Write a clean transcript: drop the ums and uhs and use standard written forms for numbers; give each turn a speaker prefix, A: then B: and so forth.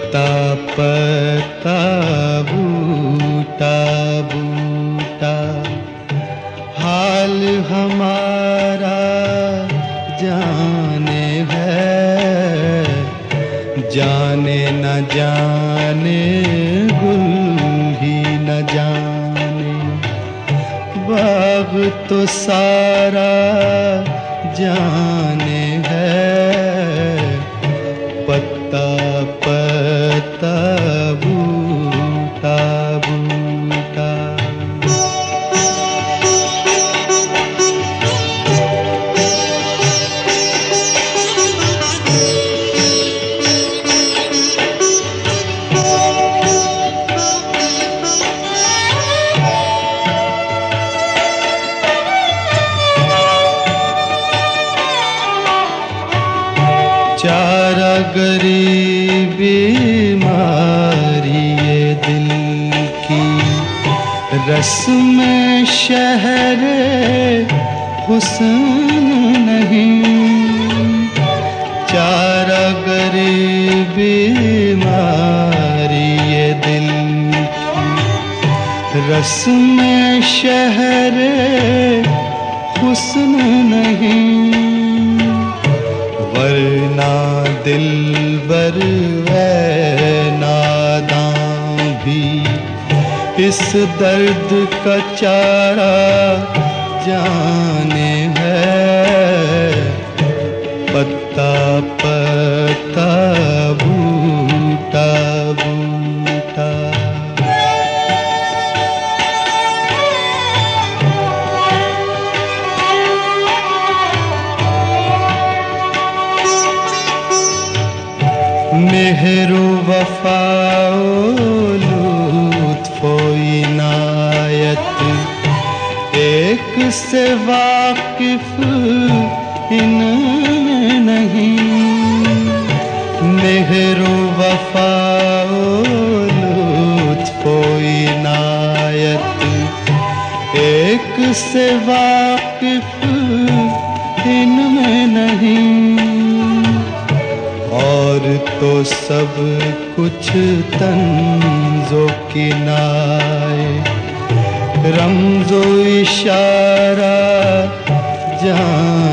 A: पत्ता पत्ता बूटा बूटा हाल हमारा जाने है, जाने न जाने गुल ही न जाने, बाग तो सारा जाने है, पत्ता पत्ता बूटा बूटा। चारा गरीबी बीमारी ये दिल की, रस में शहर हुस्न नहीं। चारा गरीबी बीमारी ये दिल की, रस में शहर हुस्न नहीं। वरना दिलबर है नादां भी इस दर्द का चारा जाने है, पत्ता पत्ता बूटा बूटा। मेहरो वफाओ लुत्फो इनायत एक से वाकिफ इनमें नहीं। मेहरो वफाओ लुत्फो इनायत एक से वाकिफ इनमें नहीं। और तो सब कुछ तंज़ो किनाए, रमज़ो इशारा जान